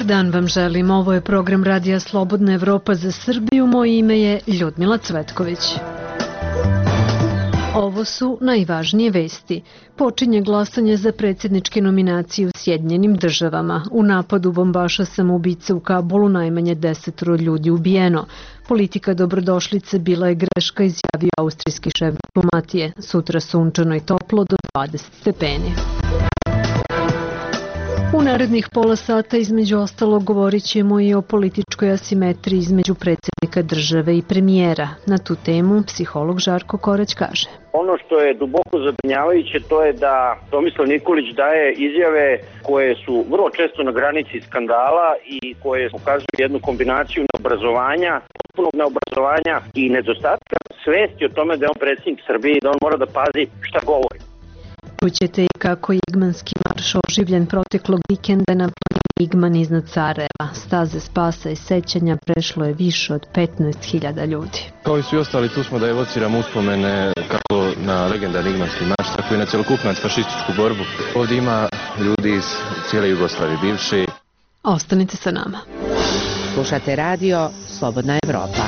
Dobar dan vam želim, ovo je program Radija Slobodna Evropa za Srbiju, moje ime je Ljudmila Cvetković. Ovo su najvažnije vesti. Počinje glasanje za predsjedničke nominacije u Sjedinjenim državama. U napadu bombaša samoubica u Kabulu najmanje 10 ljudi ubijeno. Politika dobrodošlice bila je greška, izjavio austrijski šef diplomatije. Sutra sunčano i toplo do 20 stepeni. U narednih pola sata između ostalog govorit ćemo i o političkoj asimetriji između predsjednika države i premijera. Na tu temu psiholog Žarko Korać kaže. Ono što je duboko zabrinjavajuće to je da Tomislav Nikolić daje izjave koje su vrlo često na granici skandala i koje pokazuju jednu kombinaciju neobrazovanja, potpunog neobrazovanja i nedostatka svesti o tome da je on predsjednik Srbije i da on mora da pazi šta govori. Čućete i kako je Igmanski marš oživljen proteklog vikenda na planini Igman iznad Sarajeva. Staze spasa i sećanja prešlo je više od 15.000 ljudi. Kao i svi ostali, tu smo da evociramo uspomene kako na legendarni Igmanski marš, tako i na cjelokupnu antifašističku borbu. Ovdje ima ljudi iz cijele Jugoslavije bivše. Ostanite sa nama. Slušate radio Slobodna Evropa.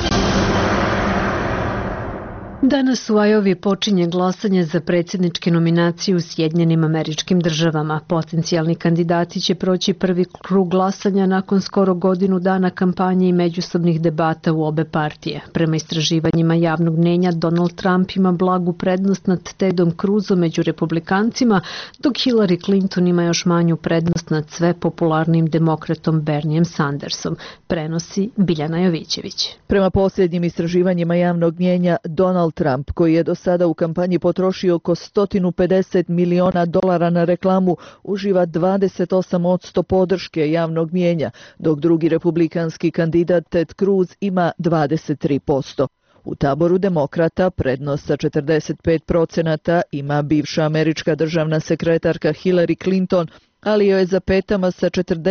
Danas u Ajovi počinje glasanje za predsjedničke nominacije u Sjedinjenim Američkim Državama. Potencijalni kandidati će proći prvi krug glasanja nakon skoro godinu dana kampanje i međusobnih debata u obe partije. Prema istraživanjima javnog mnjenja, Donald Trump ima blagu prednost nad Tedom Cruzom među republikancima, dok Hillary Clinton ima još manju prednost nad sve popularnim demokratom Bernijem Sandersom, prenosi Biljana Jovićević. Prema posljednjim istraživanjima javnog mnjenja, Donald Trump, koji je do sada u kampanji potrošio oko $150 miliona na reklamu, uživa 28% podrške javnog mnjenja, dok drugi republikanski kandidat Ted Cruz ima 23%. U taboru demokrata prednost sa 45% ima bivša američka državna sekretarka Hillary Clinton, ali joj je za petama sa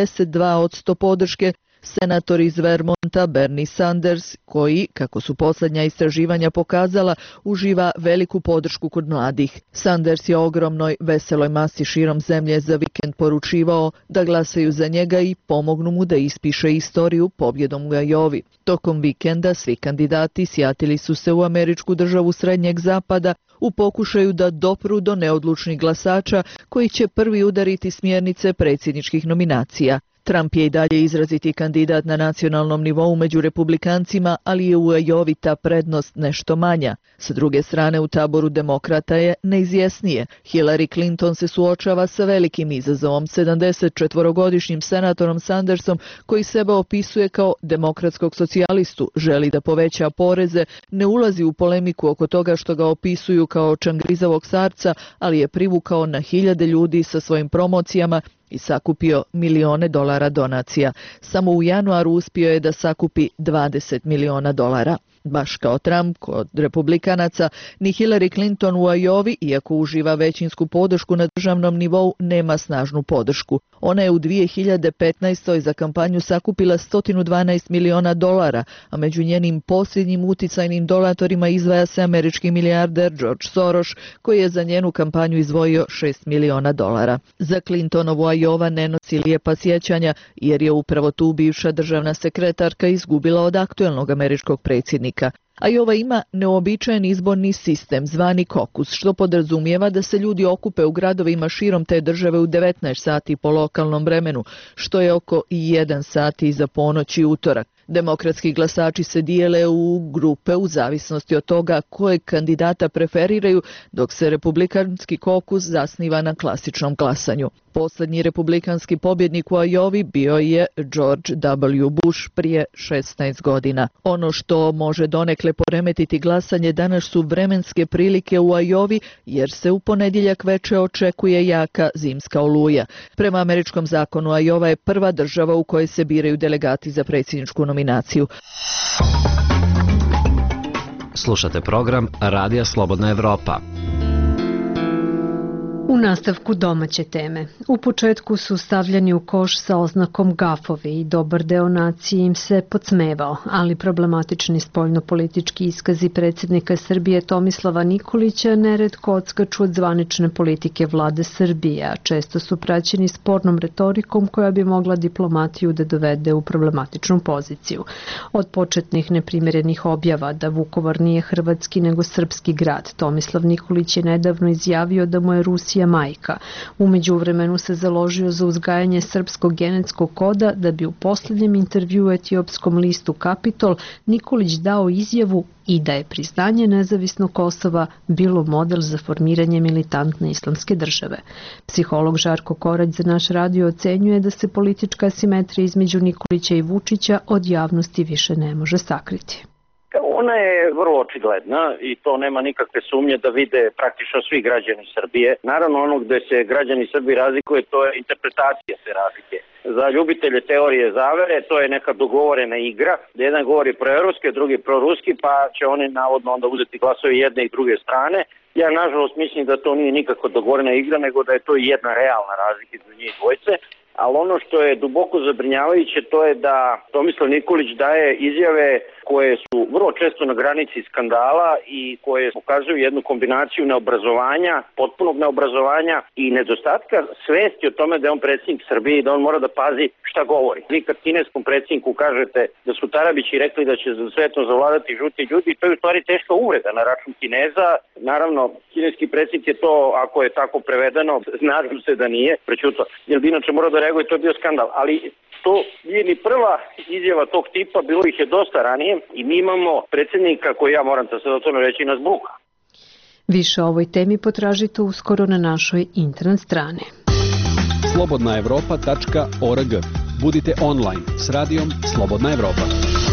42% podrške senator iz Vermonta Bernie Sanders, koji, kako su posljednja istraživanja pokazala, uživa veliku podršku kod mladih. Sanders je ogromnoj, veseloj masi širom zemlje za vikend poručivao da glasaju za njega i pomognu mu da ispiše istoriju pobjedom u Ajovi. Tokom vikenda svi kandidati sjatili su se u američku državu Srednjeg zapada u pokušaju da dopru do neodlučnih glasača koji će prvi udariti smjernice predsjedničkih nominacija. Trump je i dalje izraziti kandidat na nacionalnom nivou među republikancima, ali je u Ajovi ta prednost nešto manja. Sa druge strane, u taboru demokrata je neizvjesnije. Hillary Clinton se suočava sa velikim izazovom, 74-godišnjim senatorom Sandersom, koji sebe opisuje kao demokratskog socijalistu, želi da poveća poreze, ne ulazi u polemiku oko toga što ga opisuju kao čangrizavog sarca, ali je privukao na hiljade ljudi sa svojim promocijama i sakupio milione dolara donacija. Samo u januaru uspio je da sakupi $20 miliona. Baš kao Trump kod republikanaca, ni Hillary Clinton u Ajovi, iako uživa većinsku podršku na državnom nivou, nema snažnu podršku. Ona je u 2015. za kampanju sakupila $112 miliona, a među njenim posljednjim uticajnim donatorima izdvaja se američki milijarder George Soros, koji je za njenu kampanju izdvojio $6 miliona. Za Clintonovu Ajova ne nosi lijepa sjećanja, jer je upravo tu bivša državna sekretarka izgubila od aktuelnog američkog predsjednika. Ajova ima neobičajen izborni sistem zvani kokus, što podrazumijeva da se ljudi okupe u gradovima širom te države u 19 sati po lokalnom vremenu, što je oko 1 sat iza ponoći utorak. Demokratski glasači se dijele u grupe u zavisnosti od toga kojeg kandidata preferiraju, dok se republikanski kokus zasniva na klasičnom glasanju. Posljednji republikanski pobjednik u Ajovi bio je George W. Bush prije 16 godina. Ono što može donekle poremetiti glasanje danas su vremenske prilike u Ajovi, jer se u ponedjeljak veče očekuje jaka zimska oluja. Prema američkom zakonu, Ajova je prva država u kojoj se biraju delegati za predsjedničku nominaciju. Slušate program Radija Slobodna Evropa. U nastavku domaće teme. U početku su stavljeni u koš sa oznakom gafovi i dobar deo nacije im se podsmevao, ali problematični spoljnopolitički iskazi predsjednika Srbije Tomislava Nikolića neretko odskaču od zvanične politike vlade Srbije, a često su praćeni spornom retorikom koja bi mogla diplomatiju da dovede u problematičnu poziciju. Od početnih neprimjerenih objava da Vukovar nije hrvatski nego srpski grad, Tomislav Nikolić je nedavno izjavio da mu je Rusija majka. U međuvremenu se založio za uzgajanje srpskog genetskog koda da bi u posljednjem intervjuu etiopskom listu Kapitol Nikolić dao izjavu i da je priznanje nezavisnog Kosova bilo model za formiranje militantne islamske države. Psiholog Žarko Korać za naš radio ocenjuje da se politička asimetrija između Nikolića i Vučića od javnosti više ne može sakriti. Ona je vrlo očigledna i to nema nikakve sumnje da vide praktično svi građani Srbije. Naravno, ono gde se građani Srbije razlikuje, to je interpretacija te razlike. Za ljubitelje teorije zavere to je neka dogovorena igra, da jedan govori proevropski, drugi proruski, pa će oni navodno onda uzeti glasove jedne i druge strane. Ja nažalost mislim da to nije nikako dogovorena igra, nego da je to jedna realna razlika između njih dvojce. Ali ono što je duboko zabrinjavajuće, to je da Tomislav Nikolić daje izjave koje su vrlo često na granici skandala i koje pokazuju jednu kombinaciju neobrazovanja, potpunog neobrazovanja i nedostatka svesti o tome da je on predsjednik Srbije i da on mora da pazi šta govori. Vi kad kineskom predsjedniku kažete da su Tarabići rekli da će svetom zavladati žuti ljudi, to je u stvari teška uvreda na račun Kineza. Naravno, kineski predsjednik je to, ako je tako prevedeno, nadam se da nije, prećuto, jer bi inače mora da reaguje, to je bio skandal. Ali to nije ni prva izjava tog tipa, bilo ih je dosta ranije i mi imamo predsjednika koji, ja moram da se o tome reći, nas buka. Više o ovoj temi potražite uskoro na našoj internet strani. slobodnaevropa.org. Budite online s radijom Slobodna Evropa.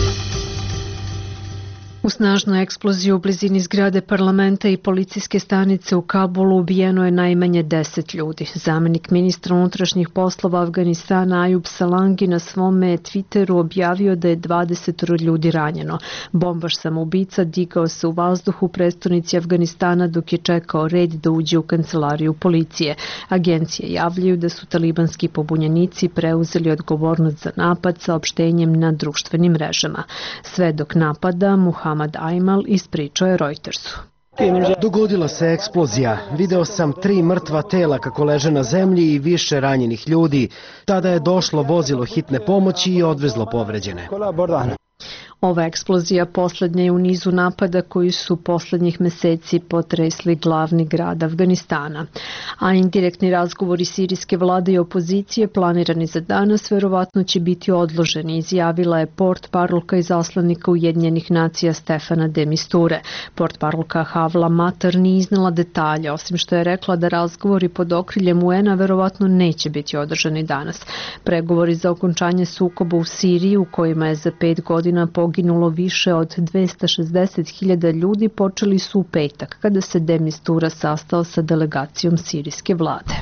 U snažnu eksploziju u blizini zgrade parlamenta i policijske stanice u Kabulu ubijeno je najmanje 10 ljudi. Zamenik ministra unutrašnjih poslova Afganistana Ayub Salangi na svome Twitteru objavio da je 20 ljudi ranjeno. Bombaš samoubica digao se u vazduh u prestonici Afganistana dok je čekao red da uđe u kancelariju policije. Agencije javljaju da su talibanski pobunjenici preuzeli odgovornost za napad saopštenjem na društvenim mrežama. Svedok napada Muhammad Aymal ispričao je Reutersu. Dogodila se eksplozija. Video sam 3 mrtva tela kako leže na zemlji i više ranjenih ljudi. Tada je došlo vozilo hitne pomoći i odvezlo povređene. Ova eksplozija poslednja je u nizu napada koji su poslednjih meseci potresli glavni grad Afganistana. A indirektni razgovori sirijske vlade i opozicije planirani za danas verovatno će biti odloženi, izjavila je portparolka i zaslanika Ujedinjenih nacija Stefana de Misture. Portparolka Havla Matar nije iznela detalje, osim što je rekla da razgovori pod okriljem UN-a verovatno neće biti održani danas. Pregovori za okončanje sukoba u Siriji, u kojima je za 5 godina poginulo više od 260.000 ljudi, počeli su u petak, kada se de Mistura sastao sa delegacijom sirijske vlade.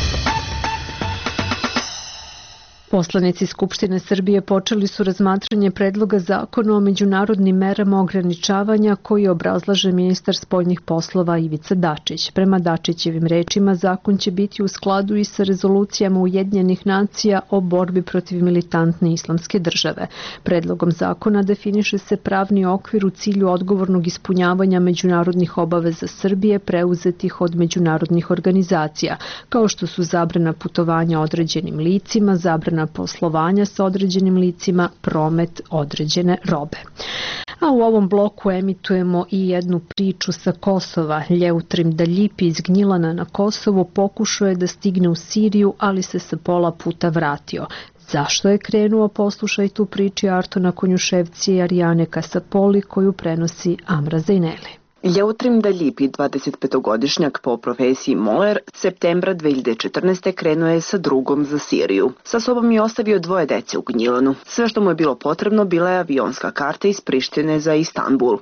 Poslanici Skupštine Srbije počeli su razmatranje predloga zakona o međunarodnim merama ograničavanja koji obrazlaže ministar spoljnih poslova Ivica Dačić. Prema Dačićevim rečima, zakon će biti u skladu i sa rezolucijama Ujedinjenih nacija o borbi protiv militantne islamske države. Predlogom zakona definiše se pravni okvir u cilju odgovornog ispunjavanja međunarodnih obaveza Srbije preuzetih od međunarodnih organizacija, kao što su zabrana putovanja određenim licima, zabrana poslovanja sa određenim licima, promet određene robe. A u ovom bloku emitujemo i jednu priču sa Kosova. Ljeutrim Daljipi iz Gnjilana na Kosovo pokušao je da stigne u Siriju, ali se sa pola puta vratio. Zašto je krenuo, poslušaj tu priči Artona Konjuševci i Arijane Kasapoli koju prenosi Amra Zajneli. Ljeutrim Daljipi, 25-godišnjak po profesiji moler, septembra 2014. krenuo je sa drugom za Siriju. Sa sobom je ostavio 2 dece u Gnjilanu. Sve što mu je bilo potrebno bila je avionska karta iz Prištine za Istanbul.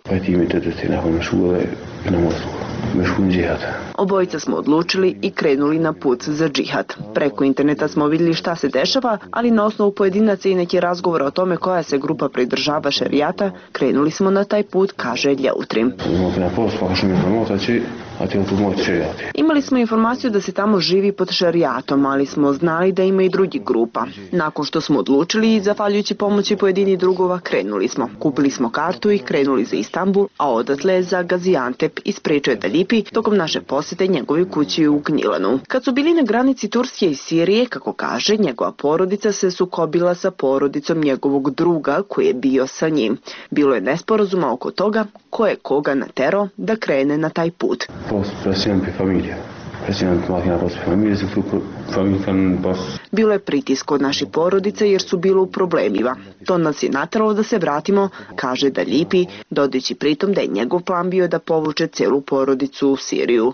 Obojica smo odlučili i krenuli na put za džihad. Preko interneta smo vidjeli šta se dešava, ali na osnovu pojedinaca i neki razgovora o tome koja se grupa pridržava šerijata, krenuli smo na taj put, kaže Ljeutrim. Imali smo informaciju da se tamo živi pod šerijatom, ali smo znali da ima i drugih grupa. Nakon što smo odlučili i zahvaljujući pomoći pojedinih drugova, krenuli smo. Kupili smo kartu i krenuli za Istanbul, a odatle za Gaziantep, ispričao je Dalipi tokom naše posete njegovoj kući u Gnjilanu. Kad su bili na granici Turske i Sirije, kako kaže, njegova porodica se sukobila sa porodicom njegovog druga koji je bio sa njim. Bilo je nesporazuma oko toga ko je koga naterao da krene na taj put. Bilo je pritisk od naših porodica jer su bilo u problemima. To nas je nateralo da se vratimo, kaže Dalipi, dodajući pritom da je njegov plan bio da povuče celu porodicu u Siriju.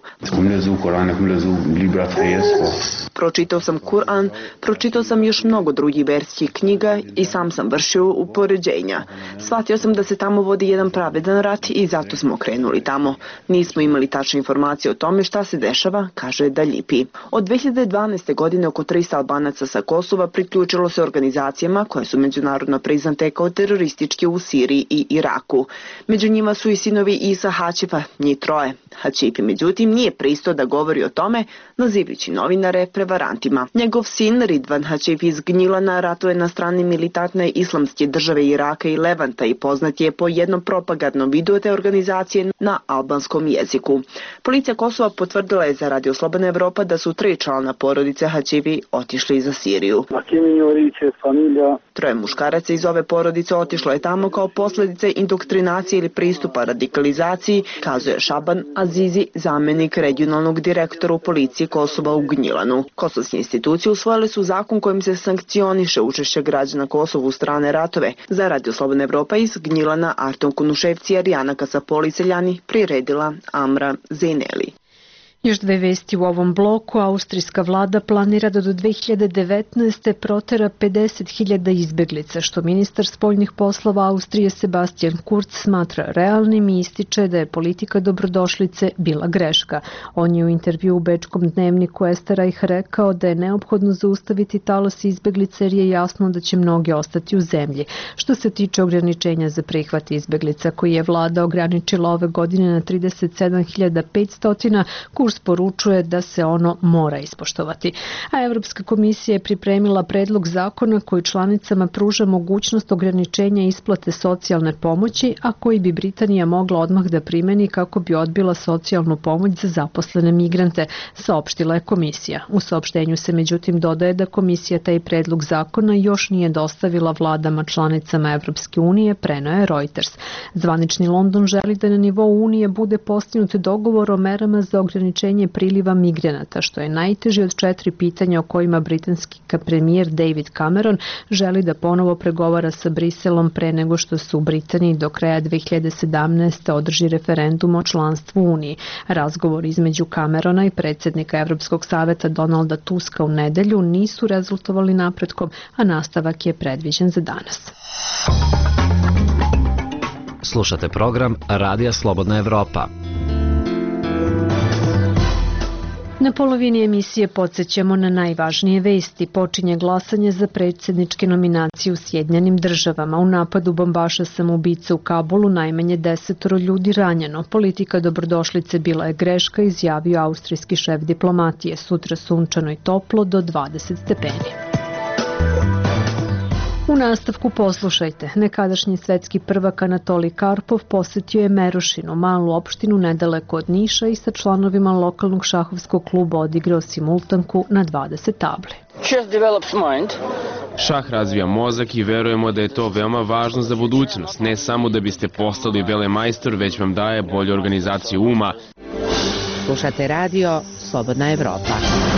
Pročitao sam Kur'an, pročitao sam još mnogo drugih verskih knjiga i sam vršio upoređenja. Shvatio sam da se tamo vodi jedan pravedan rat i zato smo krenuli tamo. Nismo imali tačne informacije o tome šta se dešava, kaže Dalipi. Od 2012. godine oko 300 Albanaca sa Kosova priključilo se organizacijama koje su međunarodno priznate kao terorističke u Siriji i Iraku. Među njima su i sinovi Isa Hačifa, njih troje. Hačipi međutim nije pristao da govori o tome, nazivajući novinare prevarantima. Njegov sin Ridvan Hačif iz Gnjilana ratuje na strani militantne islamske države Iraka i Levanta i poznat je po jednom propagandnom videu te organizacije na albanskom jeziku. Policija Kosova potvrdila je za Radio Slobodna Evropa da su 3 člana porodice Hačivi otišli za Siriju. Troje muškaraca iz ove porodice otišlo je tamo kao posljedice indoktrinacije ili pristupa radikalizaciji, kazuje Šaban Azizi, zamenik regionalnog direktora u policiji Kosova u Gnjilanu. Kosovske institucije usvojile su zakon kojim se sankcioniše učešće građana Kosova u strane ratove. Za Radio Slobodna Evropa iz Gnjilana Arton Kunuševci, Arijana Kasapoli-Seljani, priredila Amra Zejneli. Još 2 vesti u ovom bloku. Austrijska vlada planira da do 2019. protera 50.000 izbeglica, što ministar spoljnih poslova Austrije Sebastian Kurz smatra realnim i ističe da je politika dobrodošlice bila greška. On je u intervju u bečkom dnevniku Esterreich rekao da je neophodno zaustaviti talas izbeglica jer je jasno da će mnogi ostati u zemlji. Što se tiče ograničenja za prihvat izbeglica koji je vlada ograničila ove godine na 37.500, Kurz poručuje da se ono mora ispoštovati. A Evropska komisija je pripremila predlog zakona koji članicama pruža mogućnost ograničenja isplate socijalne pomoći, a koji bi Britanija mogla odmah da primeni kako bi odbila socijalnu pomoć za zaposlene migrante, saopštila je komisija. U saopštenju se međutim dodaje da komisija taj predlog zakona još nije dostavila vladama članicama Evropske unije, preneo je Reuters. Zvanični London želi da na nivou Unije bude postignut dogovor o merama za ograničenje priliva migranata, što je najteže od 4 pitanja o kojima britanski premijer David Cameron želi da ponovo pregovara sa Briselom pre nego što se u Britaniji do kraja 2017. održi referendum o članstvu u Uniji. Razgovor između Camerona i predsjednika Evropskog saveta Donalda Tuska u nedelju nisu rezultovali napretkom, a nastavak je predviđen za danas. Slušate program Radija Slobodna Evropa. Na polovini emisije podsjećamo na najvažnije vesti. Počinje glasanje za predsjedničke nominacije u Sjedinjenim Državama. U napadu bombaša samoubica u Kabulu najmanje 10 ljudi ranjeno. Politika dobrodošlice bila je greška, izjavio austrijski šef diplomatije. Sutra sunčano i toplo do 20 stepeni. U nastavku poslušajte. Nekadašnji svetski prvak Anatolij Karpov posjetio je Merošinu, malu opštinu nedaleko od Niša, i sa članovima lokalnog šahovskog kluba odigrao simultanku na 20 tabli. Šah razvija mozak i verujemo da je to veoma važno za budućnost. Ne samo da biste postali velemajstor, već vam daje bolju organizaciju uma. Slušate radio Slobodna Evropa.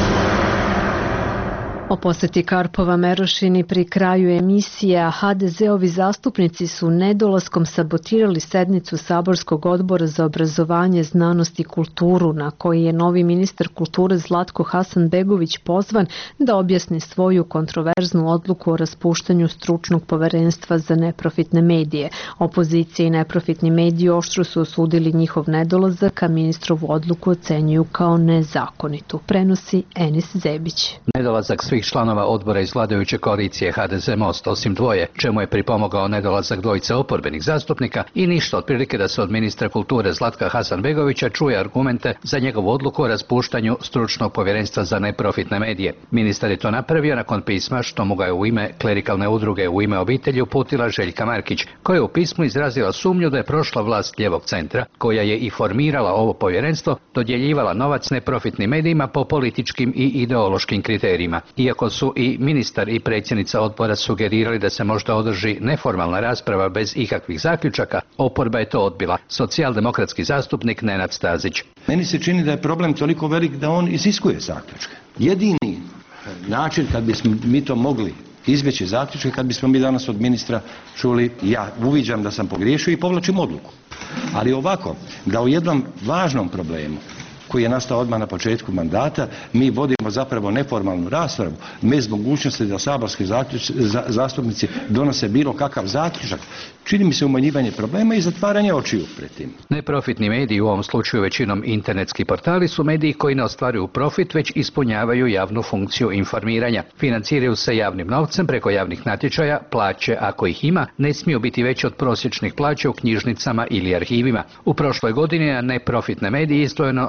O poseti Karpova Merošini pri kraju emisije, a HDZ-ovi zastupnici su nedolaskom sabotirali sednicu Saborskog odbora za obrazovanje, znanost i kulturu, na koji je novi ministar kulture Zlatko Hasanbegović pozvan da objasni svoju kontroverznu odluku o raspuštanju stručnog poverenstva za neprofitne medije. Opozicija i neprofitni mediji oštro su osudili njihov nedolazak, a ministrovu odluku ocenjuju kao nezakonitu. Prenosi Enis Zebić. Nedolazak svih članova odbora iz vladajuće koalicije HDZ-Most, osim dvoje, čemu je pripomogao nedolazak dvojice oporbenih zastupnika i ništa otprilike da se od ministra kulture Zlatka Hasanbegovića čuje argumente za njegovu odluku o raspuštanju stručnog povjerenstva za neprofitne medije. Ministar je to napravio nakon pisma što mu ga je u ime klerikalne udruge U ime obitelji uputila Željka Markić, koja je u pismu izrazila sumnju da je prošla vlast lijevog centra, koja je i formirala ovo povjerenstvo, dodjeljivala novac neprofitnim medijima po političkim i ideološkim kriterijima. Iako su i ministar i predsjednica odbora sugerirali da se možda održi neformalna rasprava bez ikakvih zaključaka, oporba je to odbila. Socijaldemokratski zastupnik Nenad Stazić. Meni se čini da je problem toliko velik da on iziskuje zaključke. Jedini način kad bismo mi to mogli izbjeći zaključke, kad bismo mi danas od ministra čuli ja uviđam da sam pogriješio i povlačim odluku. Ali ovako, da o jednom važnom problemu koji je nastao odmah na početku mandata, mi vodimo zapravo neformalnu raspravu, bez mogućnosti da saborski zastupnici donose bilo kakav zaključak. Čini mi se umanjivanje problema i zatvaranje očiju pred tim. Neprofitni mediji, u ovom slučaju većinom internetski portali, su mediji koji ne ostvaruju profit, već ispunjavaju javnu funkciju informiranja. Financiraju se javnim novcem preko javnih natječaja, plaće, ako ih ima, ne smiju biti veće od prosječnih plaća u knjižnicama ili arhivima. U prošloj godini na neprofitne medije izdvojeno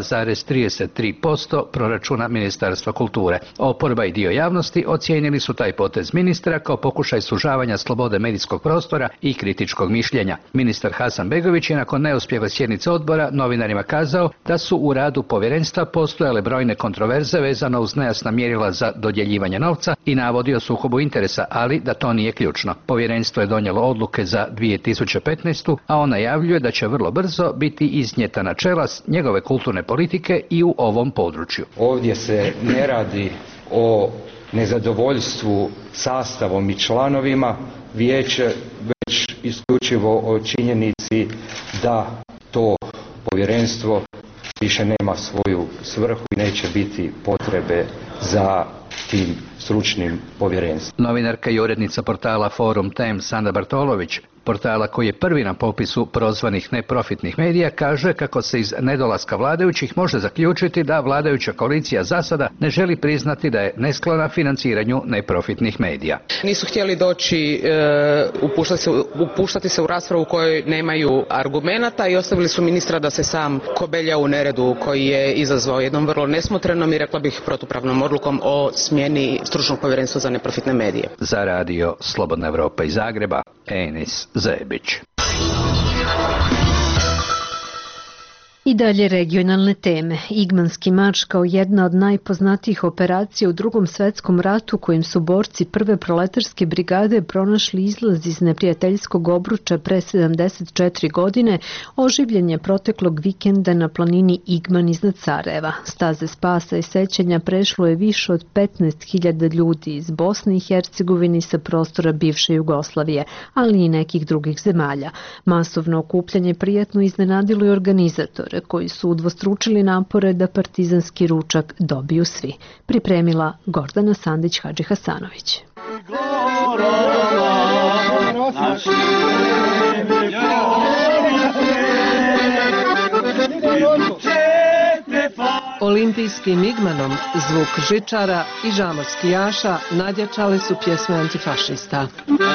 0,33% proračuna Ministarstva kulture. Oporba i dio javnosti ocijenili su taj potez ministra kao pokušaj sužavanja slobode medijskog prostora i kritičkog mišljenja. Ministar Hasanbegović je nakon neuspjeva sjednice odbora novinarima kazao da su u radu povjerenstva postojale brojne kontroverze vezano uz nejasna mjerila za dodjeljivanje novca i navodio sukobu interesa, ali da to nije ključno. Povjerenstvo je donijelo odluke za 2015. a on najavljuje da će vrlo brzo biti iznijeta načela njegove kulturne politike i u ovom području. Ovdje se ne radi o nezadovoljstvu sastavom i članovima vijeća, već isključivo o činjenici da to povjerenstvo više nema svoju svrhu i neće biti potrebe za tim stručnim povjerenstvom. Novinarka i urednica portala Forum Times Sanda Bartolović, portala koji je prvi na popisu prozvanih neprofitnih medija, kaže kako se iz nedolaska vladajućih može zaključiti da vladajuća koalicija za sada ne želi priznati da je nesklona financiranju neprofitnih medija. Nisu htjeli doći upuštati se u raspravu u kojoj nemaju argumenata i ostavili su ministra da se sam kobelja u neredu koji je izazvao jednom vrlo nesmotrenom i rekla bih protupravnom odlukom o smjeni stručnog povjerenstva za neprofitne medije. Za radio Slobodna Evropa iz Zagreba, Enis Zebić. I dalje regionalne teme. Igmanski marš kao jedna od najpoznatijih operacija u Drugom svjetskom ratu kojim su borci prve proletarske brigade pronašli izlaz iz neprijateljskog obruča pre 74 godine, oživljen je proteklog vikenda na planini Igman iznad Sarajeva. Staze spasa i sećanja prešlo je više od 15.000 ljudi iz Bosne i Hercegovine sa prostora bivše Jugoslavije, ali i nekih drugih zemalja. Masovno okupljanje prijetno iznenadilo i organizatore, koji su udvostručili napore da partizanski ručak dobiju svi. Pripremila Gordana Sandić-Hadži-Hasanović. Olimpijskim Igmanom zvuk žičara i žamor skijaša nadjačale su pjesme antifašista.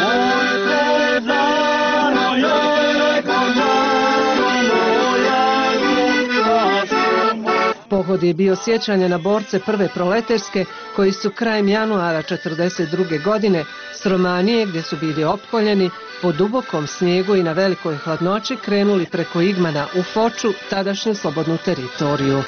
Pohod je bio sjećanje na borce prve proletarske koji su krajem januara 1942. godine s Romanije, gdje su bili opkoljeni, po dubokom snijegu i na velikoj hladnoći krenuli preko Igmana u Foču, tadašnju slobodnu teritoriju.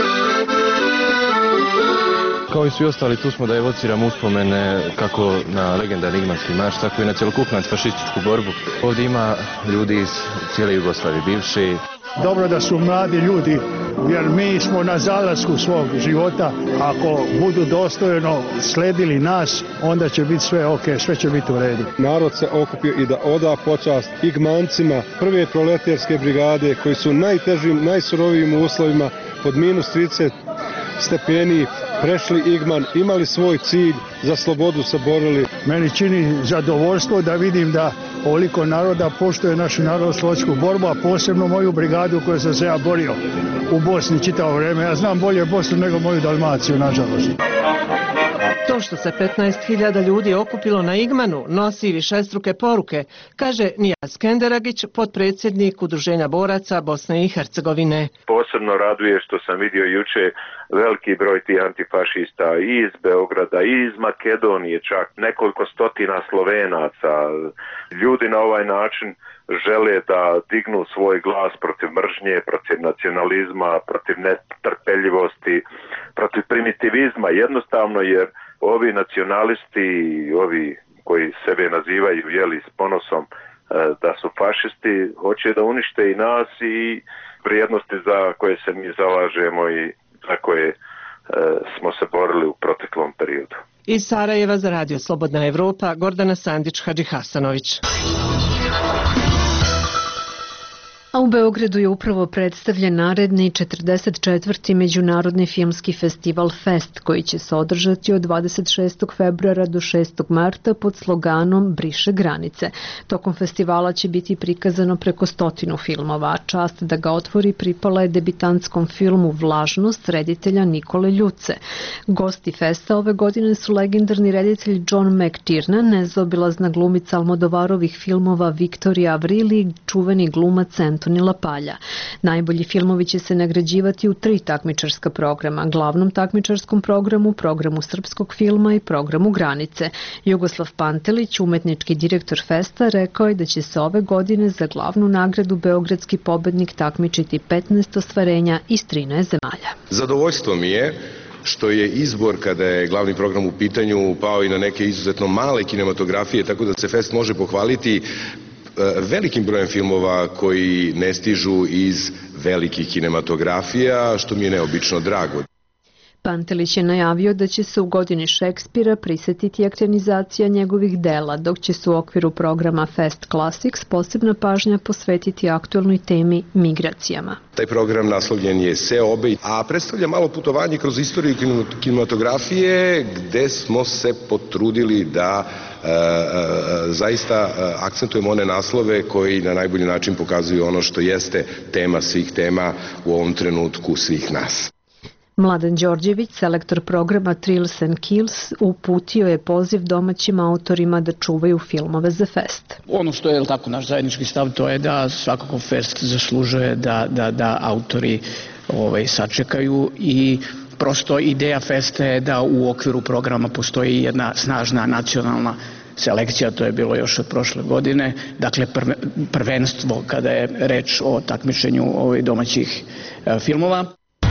Kao i svi ostali, tu smo da evociramo uspomene kako na legendarni Igmanski marš, tako i na cjelokupnu antifašističku borbu. Ovdje ima ljudi iz cijele Jugoslavije, bivši. Dobro da su mladi ljudi, jer mi smo na zalasku svog života. Ako budu dostojno sledili nas, onda će biti sve ok, sve će biti u redu. Narod se okupio i da oda počast Igmancima prve proletarske brigade koji su najtežim, najsurovijim uslovima pod -30 stepeni prešli Igman, imali svoj cilj, za slobodu se borili. Meni čini zadovoljstvo da vidim da ovoliko naroda poštuje našu narodnooslobodilačku borbu, a posebno moju brigadu koju sam se ja borio u Bosni čitavo vrijeme. Ja znam bolje Bosnu nego moju Dalmaciju, nažalost. To što se 15.000 ljudi okupilo na Igmanu nosi višestruke poruke, kaže Nijaz Kenderagić, potpredsjednik Udruženja boraca Bosne i Hercegovine. Posebno raduje što sam vidio juče veliki broj tih antifašista i iz Beograda i iz Makedonije, čak nekoliko stotina Slovenaca. Ljudi na ovaj način žele da dignu svoj glas protiv mržnje, protiv nacionalizma, protiv netrpeljivosti, protiv primitivizma, jednostavno jer ovi nacionalisti, ovi koji sebe nazivaju s ponosom da su fašisti, hoće da unište i nas i vrijednosti za koje se mi zalažemo i za koje smo se borili u proteklom periodu. Iz Sarajeva za Radio Slobodna Evropa, Gordana Sandić-Hadžihasanović. A u Beogradu je upravo predstavljen naredni 44. Međunarodni filmski festival Fest, koji će se održati od 26. februara do 6. marta pod sloganom Briše granice. Tokom festivala će biti prikazano preko 100 filmova, a čast da ga otvori pripala je debitantskom filmu Vlažnost reditelja Nikole Ljuce. Gosti Festa ove godine su legendarni reditelj John McTiernan, nezaobilazna glumica Almodovarovih filmova Viktorija Avril i čuveni glumac Antoni Lapalja. Najbolji filmovi će se nagrađivati u 3 takmičarska programa, glavnom takmičarskom programu, programu srpskog filma i programu Granice. Jugoslav Pantelić, umetnički direktor Festa, rekao je da će se ove godine za glavnu nagradu beogradski pobednik takmičiti 15 ostvarenja iz 13 zemalja. Zadovoljstvo mi je što je izbor, kada je glavni program u pitanju, pao i na neke izuzetno male kinematografije, tako da se Fest može pohvaliti velikim brojem filmova koji ne stižu iz velikih kinematografija, što mi je neobično drago. Pantelić je najavio da će se u godini Šekspira prisetiti ekranizacija njegovih dela, dok će se u okviru programa Fest Classics posebna pažnja posvetiti aktualnoj temi migracijama. Taj program naslovljen je Seobe, a predstavlja malo putovanje kroz istoriju kinematografije, gde smo se potrudili da zaista akcentujemo one naslove koji na najbolji način pokazuju ono što jeste tema svih tema u ovom trenutku svih nas. Mladen Đorđević, selektor programa Thrills and Kills, uputio je poziv domaćim autorima da čuvaju filmove za Fest. Ono što je naš zajednički stav, to je da svakako Fest zaslužuje da autori sačekaju i prosto ideja Festa je da u okviru programa postoji jedna snažna nacionalna selekcija, to je bilo još od prošle godine, dakle prvenstvo kada je reč o takmičenju domaćih filmova.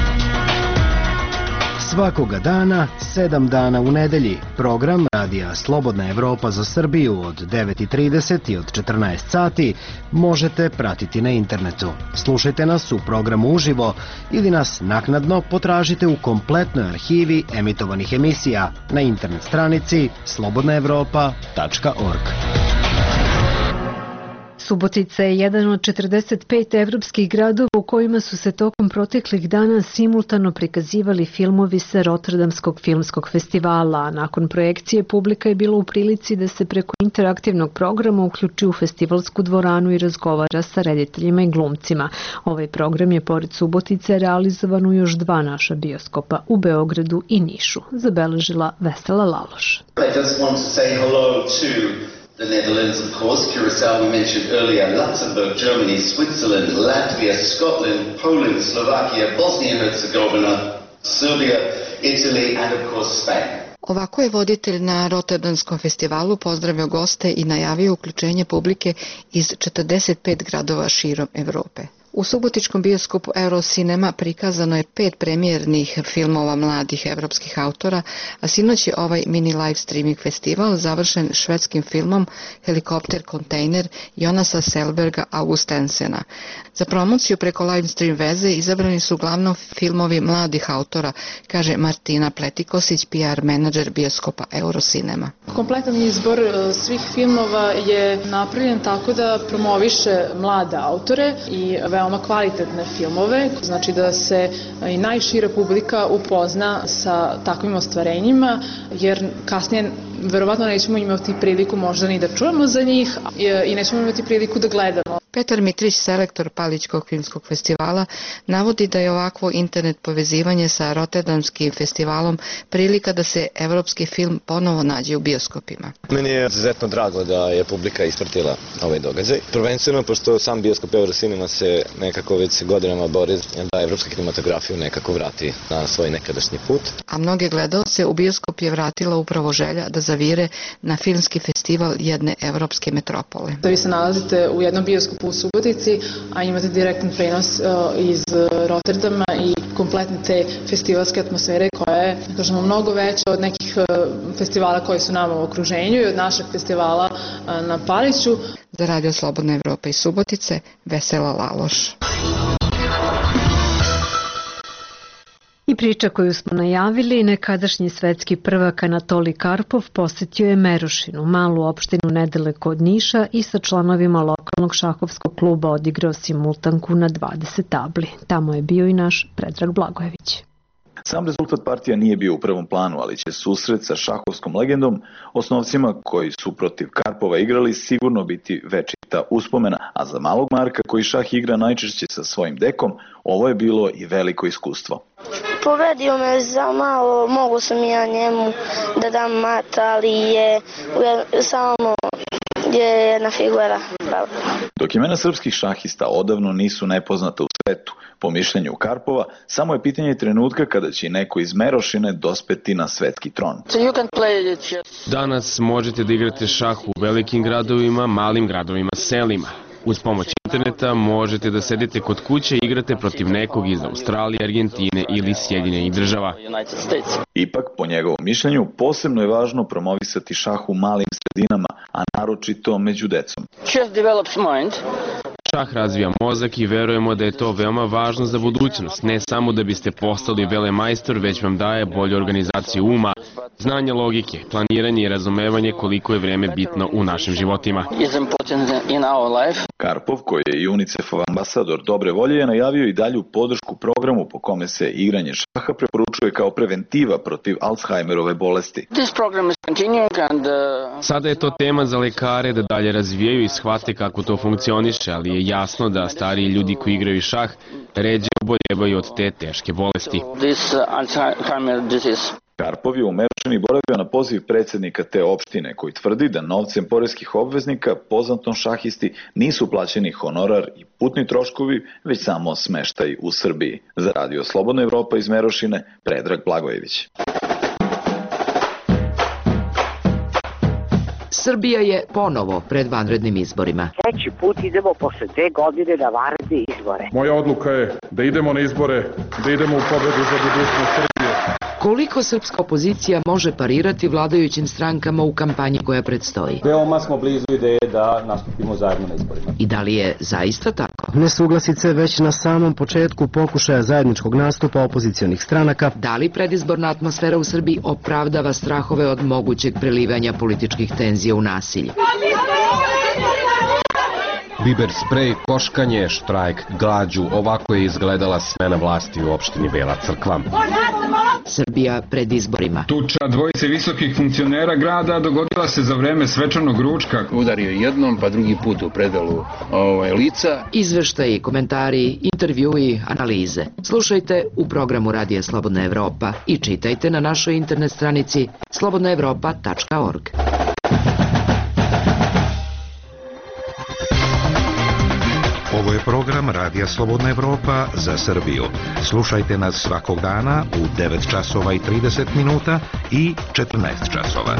Svakoga dana, 7 dana u nedelji, program Radija Slobodna Evropa za Srbiju od 9:30 i od 14 sati možete pratiti na internetu. Slušajte nas u programu uživo ili nas naknadno potražite u kompletnoj arhivi emitovanih emisija na internet stranici slobodnaevropa.org. Subotica je jedan od 45 evropskih gradova u kojima su se tokom proteklih dana simultano prikazivali filmovi sa Rotterdamskog filmskog festivala, a nakon projekcije publika je bila u prilici da se preko interaktivnog programa uključi u festivalsku dvoranu i razgovara sa rediteljima i glumcima. Ovaj program je pored Subotice realizovan u još 2 naša bioskopa, u Beogradu i Nišu, zabeležila Vesela Laloš. The Netherlands, of course, Curacao we mentioned earlier, Luxembourg, Germany, Switzerland, Latvia, Scotland, Poland, Slovakia, Bosnia and Herzegovina, Serbia, Italy and of course Spain. Ovako je voditelj na Rotterdamskom festivalu pozdravio goste i najavio uključenje publike iz 45 gradova širom Evrope. U subotičkom bioskopu Eurocinema prikazano je 5 premijernih filmova mladih evropskih autora, a sinoć je ovaj mini live streaming festival završen švedskim filmom Helikopter kontejner Jonasa Selberga Augustensena. Za promociju preko live stream veze izabrani su uglavnom filmovi mladih autora, kaže Martina Pletikosić, PR menadžer bioskopa Eurocinema. Kompletan izbor svih filmova je napravljen tako da promoviše mlade autore i veoma kvalitetne filmove, znači da se i najšira publika upozna sa takvim ostvarenjima, jer kasnije verovatno nećemo imati priliku možda ni da čujemo za njih i nećemo imati priliku da gledamo. Petar Mitrić, selektor Palićkog filmskog festivala, navodi da je ovakvo internet povezivanje sa Rotterdamskim festivalom prilika da se evropski film ponovo nađe u bioskopima. Meni je izuzetno drago da je publika ispratila ovaj događaj. Prvenstveno, pošto sam bioskop Eurocinema se nekako već godinama bori da evropska kinematografiju nekako vrati na svoj nekadašnji put. A mnoge gledaoce u bioskop je vratila upravo želja da zavire na filmski festival jedne evropske metropole. Vi se nalazite u jednom bioskopu u Subotici, a imate direktan prenos iz Rotterdama i kompletne te festivalske atmosfere koja je, kažemo, mnogo veća od nekih festivala koji su nama u okruženju i od našeg festivala na Paliću. Za Radio Slobodna Evropa iz Subotice, Vesela Laloš. I priča koju smo najavili, nekadašnji svetski prvak Anatolij Karpov posjetio je Merošinu, malu opštinu nedaleko od Niša, i sa članovima lokalnog šahovskog kluba odigrao simultanku na 20 tabli. Tamo je bio i naš Predrag Blagojević. Sam rezultat partija nije bio u prvom planu, ali će susret sa šahovskom legendom, osnovcima koji su protiv Karpova igrali, sigurno biti večita uspomena, a za malog Marka koji šah igra najčešće sa svojim dekom, ovo je bilo i veliko iskustvo. Pobedio me za malo, mogu sam ja njemu da dam mat, ali je samo jedna figura. Dok imena srpskih šahista odavno nisu nepoznata u svetu, po mišljenju Karpova, samo je pitanje trenutka kada će neko iz Merošine dospeti na svetski tron. Danas možete da igrate šah u velikim gradovima, malim gradovima, selima. Uz pomoć interneta možete da sedite kod kuće i igrate protiv nekog iz Australije, Argentine ili Sjedinjenih Država. Ipak, po njegovom mišljenju, posebno je važno promovisati šah u malim sredinama, a naročito među decom. Šah razvija mozak i verujemo da je to veoma važno za budućnost, ne samo da biste postali velemajstor, već vam daje bolju organizaciju uma, znanje logike, planiranje i razumevanje koliko je vreme bitno u našim životima. Karpov, koji je i UNICEF-ov ambasador dobre volje, je najavio i dalju podršku programu po kome se igranje šaha preporučuje kao preventiva protiv Alzheimerove bolesti. Sada je to tema za lekare da dalje razvijaju i shvate kako to funkcioniše, ali je jasno da stariji ljudi koji igraju šah ređe oboljevaju od te teške bolesti. Karpov je u Merošini boravio na poziv predsjednika te opštine, koji tvrdi da novcem poreskih obveznika poznatom šahisti nisu plaćeni honorar i putni troškovi, već samo smeštaj u Srbiji. Za Radio Slobodna Evropa iz Merošine, Predrag Blagojević. Srbija je ponovo pred vanrednim izborima. Treći put idemo posle 2 godine na vanredne izbore. Moja odluka je da idemo na izbore, da idemo u pobedu za budućnost Srbije. Koliko srpska opozicija može parirati vladajućim strankama u kampanji koja predstoji? Veoma smo blizu ideje da nastupimo zajedno na izborima. I da li je zaista tako? Nesuglasice već na samom početku pokušaja zajedničkog nastupa opozicionih stranaka. Da li predizborna atmosfera u Srbiji opravdava strahove od mogućeg prelivanja političkih tenzija u nasilje? Biber sprej, koškanje, štrajk, glađu, ovako je izgledala smena vlasti u opštini Bela Crkva. Srbija pred izborima. Tuča dvojice visokih funkcionera grada dogodila se za vreme svečanog ručka. Udario jednom, pa drugi put u predalu lica. Izveštaji, komentari, intervjui, analize. Slušajte u programu Radija Slobodna Evropa i čitajte na našoj internet stranici slobodnaevropa.org. Ovo je program Radija Slobodna Evropa za Srbiju. Slušajte nas svakog dana u 9 časova i 30 minuta i 14 časova.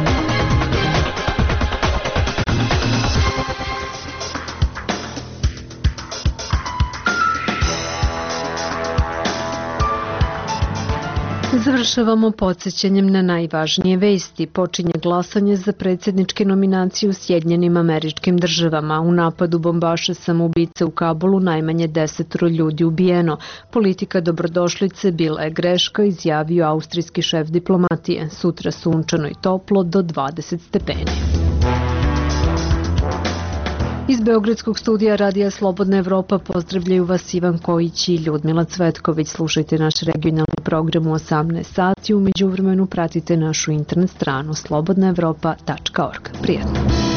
Završavamo podsjećanjem na najvažnije vesti. Počinje glasanje za predsjedničke nominacije u Sjedinjenim Američkim Državama. U napadu bombaša samoubice u Kabulu najmanje 10 ljudi ubijeno. Politika dobrodošlice bila je greška, izjavio austrijski šef diplomatije. Sutra sunčano i toplo do 20 stepeni. Iz Beogradskog studija Radija Slobodna Evropa pozdravljaju vas Ivan Kojić i Ljudmila Cvetković. Slušajte naš regionalni program u 18 sati. U međuvremenu pratite našu internet stranu slobodnaevropa.org. Prijetno!